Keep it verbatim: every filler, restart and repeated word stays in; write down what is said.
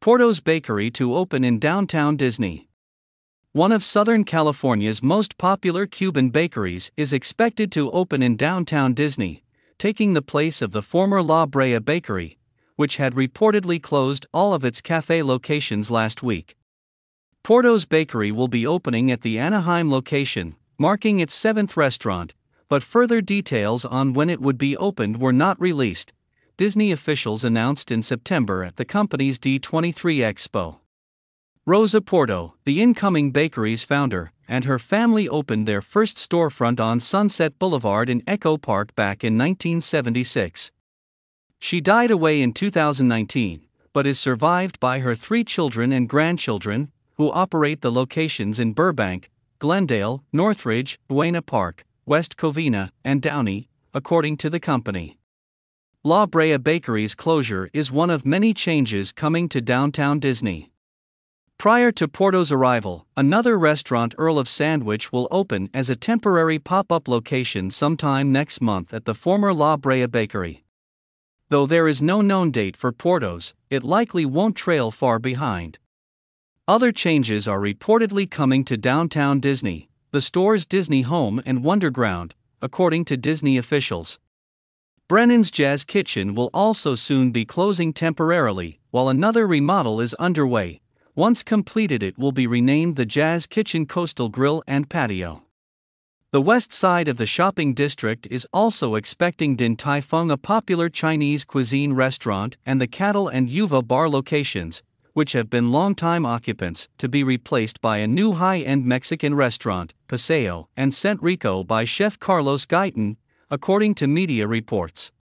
Porto's Bakery to open in downtown Disney. One of Southern California's most popular Cuban bakeries is expected to open in downtown Disney, taking the place of the former La Brea Bakery, which had reportedly closed all of its cafe locations last week. Porto's Bakery will be opening at the Anaheim location, marking its seventh restaurant, but further details on when it would be opened were not released, Disney officials announced in September at the company's D twenty-three Expo. Rosa Porto, the incoming bakery's founder, and her family opened their first storefront on Sunset Boulevard in Echo Park back in nineteen seventy-six. She died away in two thousand nineteen, but is survived by her three children and grandchildren, who operate the locations in Burbank, Glendale, Northridge, Buena Park, West Covina, and Downey, according to the company. La Brea Bakery's closure is one of many changes coming to downtown Disney. Prior to Porto's arrival, another restaurant, Earl of Sandwich, will open as a temporary pop-up location sometime next month at the former La Brea Bakery. Though there is no known date for Porto's, it likely won't trail far behind. Other changes are reportedly coming to downtown Disney, the store's Disney home and Wonderground, according to Disney officials. Brennan's Jazz Kitchen will also soon be closing temporarily, while another remodel is underway. Once completed, it will be renamed the Jazz Kitchen Coastal Grill and Patio. The west side of the shopping district is also expecting Din Tai Fung, a popular Chinese cuisine restaurant, and the Cattle and Yuva bar locations, which have been longtime occupants, to be replaced by a new high-end Mexican restaurant, Paseo and Centrico by chef Carlos Gaitan, according to media reports.